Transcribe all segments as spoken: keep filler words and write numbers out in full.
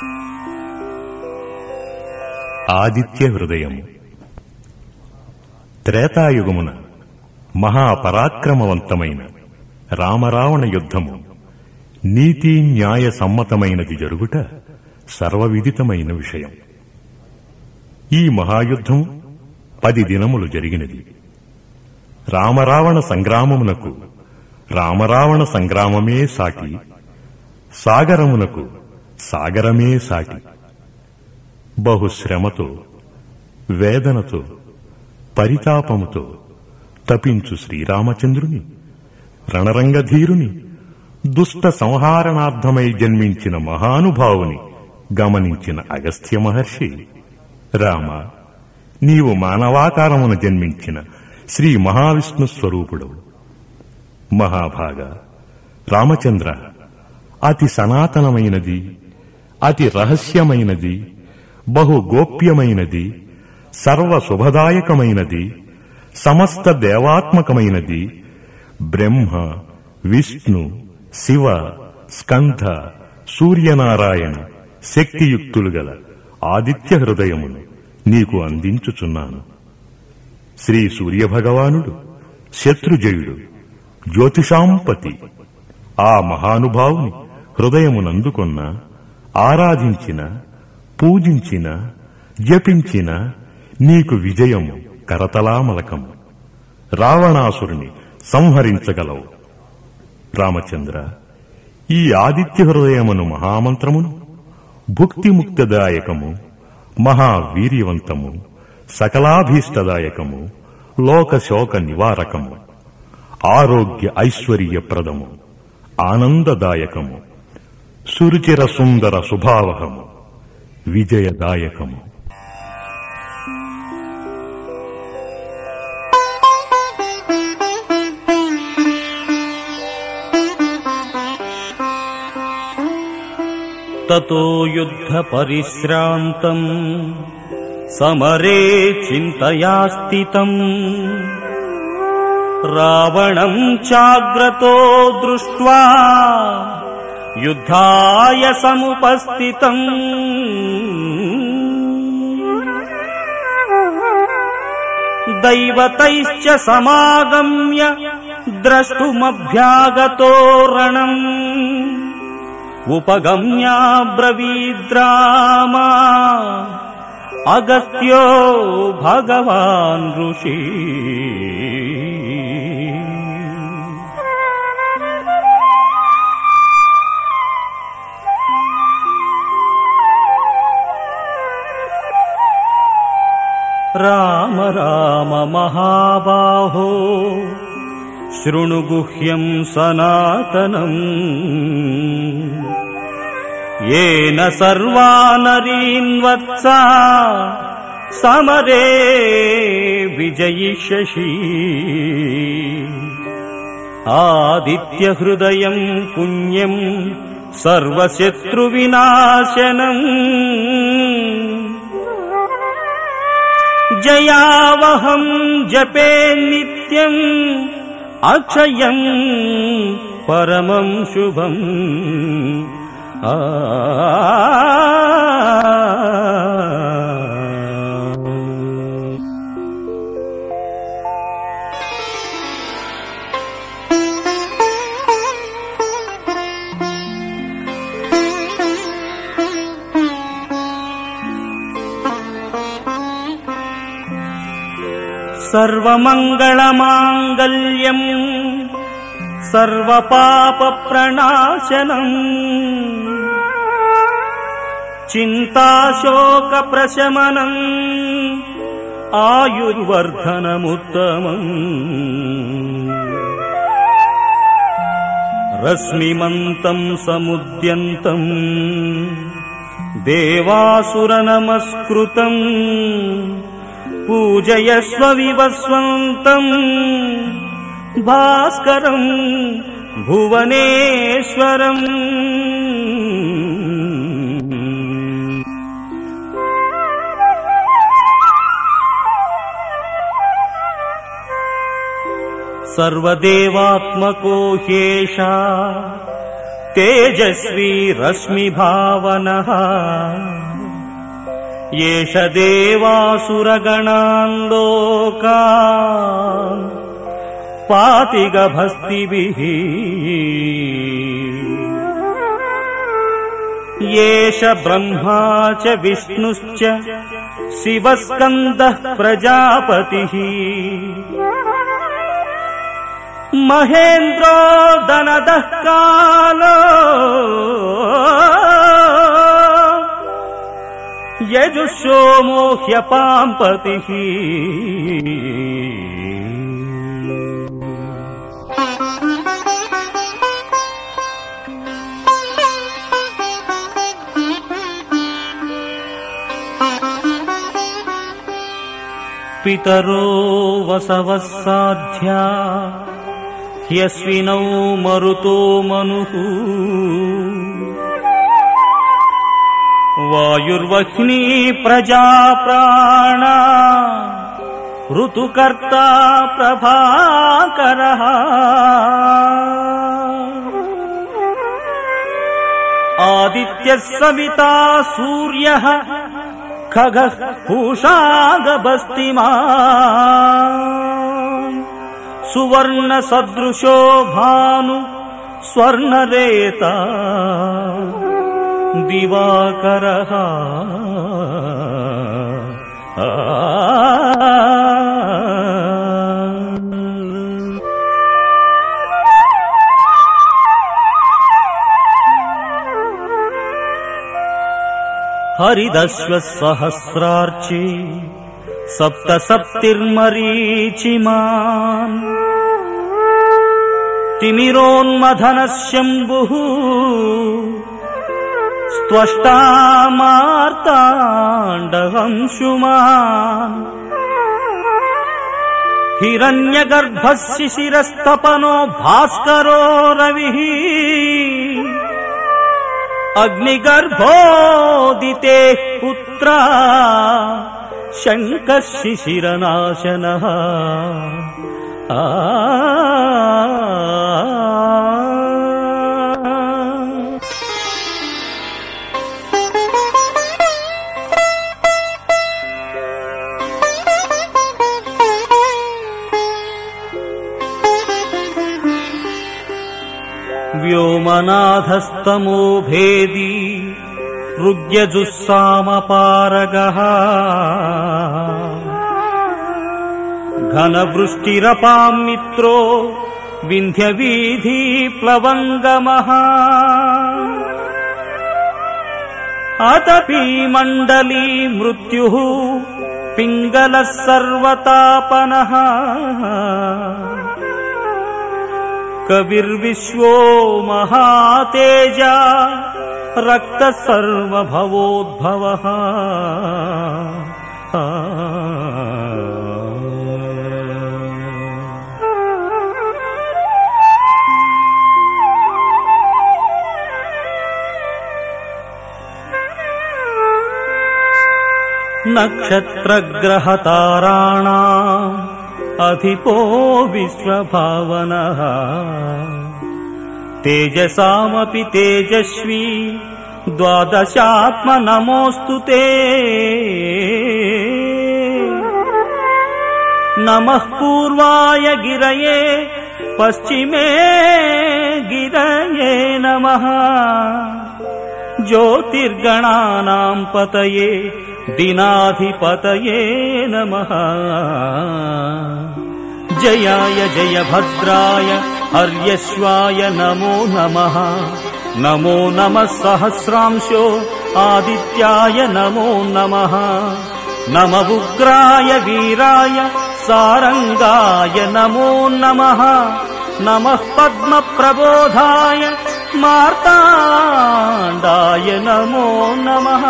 ఆదిత్య హృదయము. త్రేతాయుగమున మహాపరాక్రమవంతమైన రామరావణ యుద్ధము నీతి న్యాయ సమ్మతమైనది జరుగుట సర్వవిదితమైన విషయం. ఈ మహాయుద్ధం పది దినములు జరిగినది. రామరావణ సంగ్రామమునకు రామరావణ సంగ్రామమే సాటి, సాగరమునకు సాగరమే సాటి. బహుశ్రమతో, వేదనతో, పరితాపముతో తపించు శ్రీరామచంద్రుని, రణరంగధీరుని, దుష్ట సంహారణార్థమై జన్మించిన మహానుభావుని గమనించిన అగస్త్య మహర్షి, రామ, నీవు మానవాకారమున జన్మించిన శ్రీ మహావిష్ణు స్వరూపుడవు. మహాభాగ, రామచంద్ర, అతి సనాతనమైనది, అతి రహస్యమైనది, బహు గోప్యమైనది, సర్వ శుభదాయకమైనది, సమస్త దేవాత్మకమైనది బ్రహ్మ, విష్ణు, శివ, స్కంధ, సూర్యనారాయణ శక్తియుక్తులు గల ఆదిత్య హృదయమును నీకు అందించుచున్నాను. శ్రీ సూర్యభగవానుడు శత్రుజయుడు, జ్యోతిషాంపతి. ఆ మహానుభావుని హృదయమునందుకొన్న, ఆరాధించిన, పూజించిన, జపించిన నీకు విజయము కరతలామలకము. రావణాసురుని సంహరించగలవు. రామచంద్ర, ఈ ఆదిత్య హృదయమును మహామంత్రమును భుక్తిముక్తదాయకము, మహావీర్యవంతము, సకలాభీష్టదాయకము, లోకశోక నివారకము, ఆరోగ్య ఐశ్వర్యప్రదము, ఆనందదాయకము, సురుచిర సుందర శుభావహము, విజయదాయకము. తతో యుద్ధ పరిశ్రాంతం సమరే చింతయా స్థితం రావణం చాగ్రతో దృష్ట్వా యుద్ధాయ సముపస్థితం దైవతైశ్చ సమాగమ్య ద్రష్టుమభ్యాగతో రణం ఉపగమ్యాబ్రవీద్రామా అగస్త్యో భగవాన్ ఋషి. రామ రామ మహాబాహో శృణు గుహ్యం సనాతనం येन सर्वा नरीन् वत्सा समरे विजयिष्यसि. आदित्य हृदयं पुण्यं सर्वशत्रुविनाशनम् जयावहं जपे नित्यं अक्षयं परमं शुभम्. ఆ సర్వమంగళమాంగళ్యం సర్వపాపప్రణాశనం చింతాశోకప్రశమనం ఆయుర్వర్ధనముత్తమం. రశ్మిమంతం సముద్యంతం దేవాసురనమస్కృతం పూజయస్వ వివస్వంతం భాస్కరం భువనేశ్వరం. సర్వదేవాత్మకో హ్యేషా तेजस्वी रश्मिभावनः एष देवासुरगणान् लोकान् पाति गभस्तिभिः एष ब्रह्मा च विष्णुश्च शिवस्कन्दः प्रजापतिः महेन्द्रो दनदः कालो यजुःसोमो ह्यपाम्पतिः पितरो वसवः साध्या ह्यश्विनौ मरुतो मनुः वायुर्वह्नी प्रजा प्राणा ऋतुकर्ता प्रभाकरः आदित्यः सविता सूर्यः खगः पूषा गभस्तिमान् सुवर्ण सदृशो भानु स्वर्णरेता दिवाकरः हरिदश्व सहस्रार्ची सप्त सप्तिर्मरीचिमान् तिमिरोन्मथनः शम्भुः स्त्वष्टा मार्ताण्डवंशुमान् हिरण्यगर्भः शिशिरस्तपनो भास्करो रविः अग्निगर्भोदितेः पुत्रा शङ्कः शिशिरनाशनः आ व्योमनाथस्तमो भेदी ऋग्यजुस्सामपारगः घनवृष्टिरपां मित्रो विन्ध्यवीधी प्लवङ्गमः अतपी मण्डली मृत्युः पिङ्गलः सर्वतापनः कविर्विश्वो महातेजा रक्तः सर्वभवोद्भवः नक्षत्रग्रहताराणाम् अधिपो विश्वभावनः तेजसामपि तेजस्वी द्वादशात्म नमोऽस्तु ते नमः पूर्वाय गिरये पश्चिमे गिरये नमः ज्योतिर्गणानां पतये दिनाधिपतये नमः जयाय जयभद्राय हर्यश्वाय नमो नमः नमो नमः सहस्रांशो आदित्याय नमो नमः नमः उग्राय वीराय सारंगाय नमो नमः नमः पद्मप्रबोधाय मार्ताण्डाय नमो नमः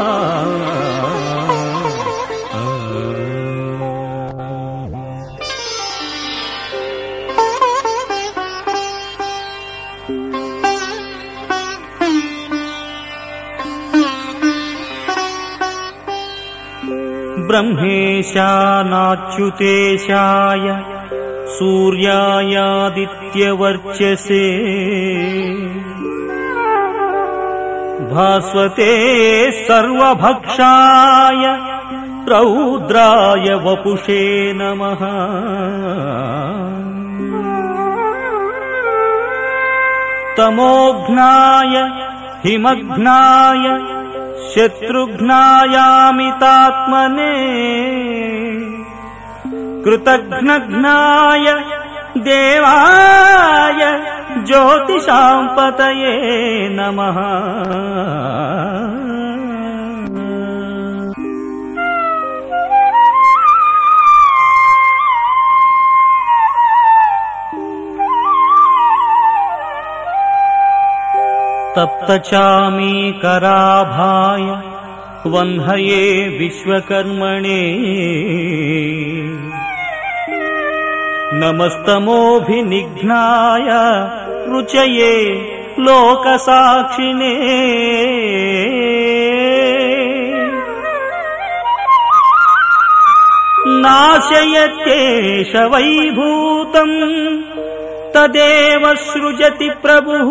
ब्रह्मेशानाच्युतेशाय सूर्यायादित्यवर्चसे भास्वते सर्वभक्षाय रौद्राय वपुषे नमः। तमोघ्नाय हिमघ्नाय शत्रुघ्नायामितात्मने कृतघ्नघ्नाय देवाय ज्योतिषाम्पतये नमः। तप्तचामीकराभाय वह्नये विश्वकर्मणे नमस्तमोभिनिघ्नाय रुचये लोकसाक्षिणे नाशयत्येष वैभूतम् तदेव सृजति प्रभुः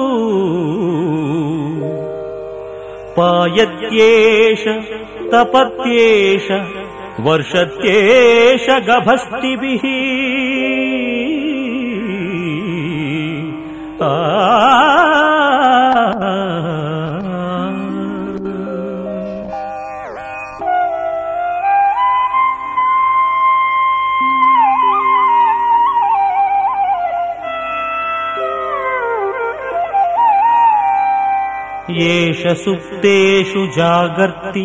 पायत्येष तपत्येष वर्षत्येष गभस्तिभिः आ येष सुप्तेषु जागर्ति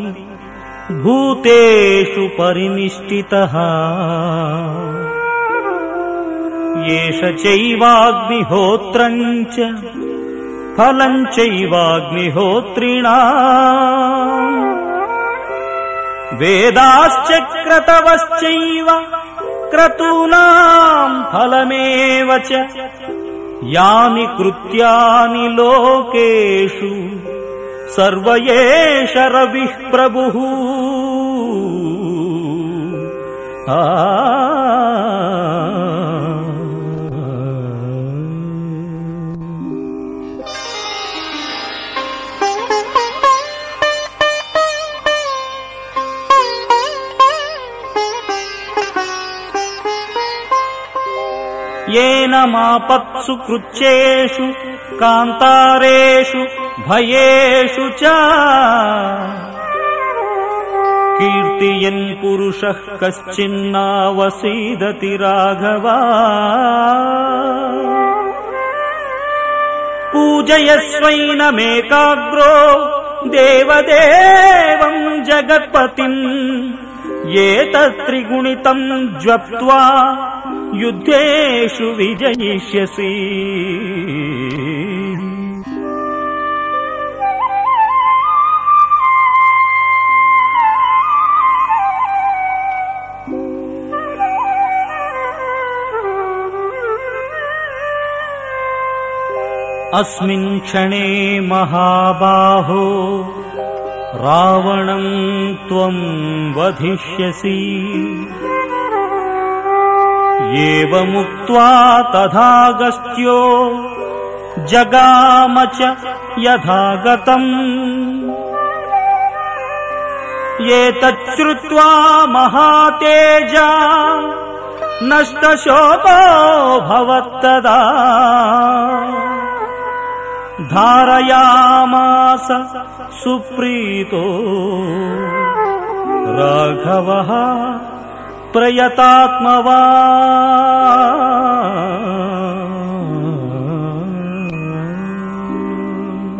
भूतेषु परिनिष्ठितः येष चैवाग्निहोत्रम् च फलम् चैवाग्निहोत्रिणाम् वेदाश्च क्रतवश्चैव क्रतूनाम् फलमेव च यानि कृत्यानि लोकेषु सर्व एष रविः प्रभुः आ येन मापत्सु कृच्छेषु कान्तारेषु भयेषु च कीर्तियन् पुरुषः कश्चिन्नावसीदति राघव पूजयस्वैनमेकाग्रो देवदेवम् जगत्पतिम् एतत्त्रिगुणितम् जप्त्वा युद्धेषु विजयिष्यसि अस्मिन् क्षणे महाबाहो रावणं त्वं वधिष्यसि एवमुक्त्वा तथागस्त्यो जगाम च यथागतम् एतच्छ्रुत्वा महातेजा नष्टशोको भवत्तदा धारयामास सुप्रीतो राघवः प्रयतात्मवान्।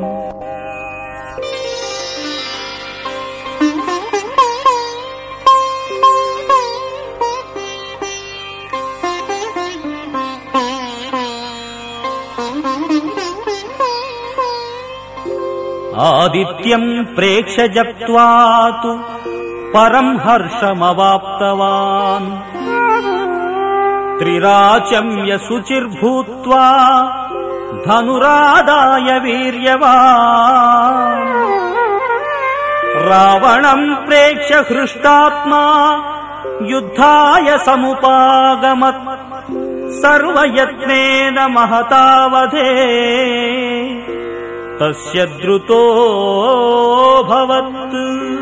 आदित्यम् प्रेक्ष्य जप्त्वा तु परम् हर्षमवाप्तवान् त्रिराचम्य शुचिर्भूत्वा धनुरादाय वीर्यवान् रावणम् प्रेक्ष्य हृष्टात्मा युद्धाय समुपागमत् सर्वयत्नेन महतावधे तस्य द्रुतोऽभवत्।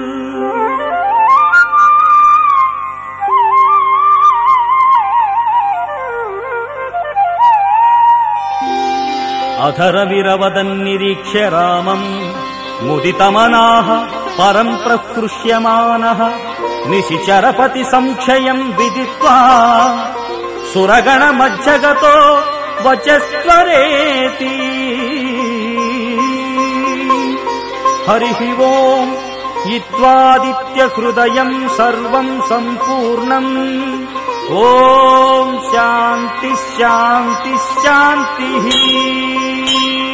अधरविरवदन्निरीक्ष्य रामम् मुदितमनाः परम् प्रहृष्यमानः निशिचरपति संक्षयम् विदित्वा सुरगणमज्जगतो वचस्त्वरेति। हरिः ओम् इत्वादित्यहृदयम् सर्वम् सम्पूर्णम्। ॐ शान्ति शान्ति शान्तिः।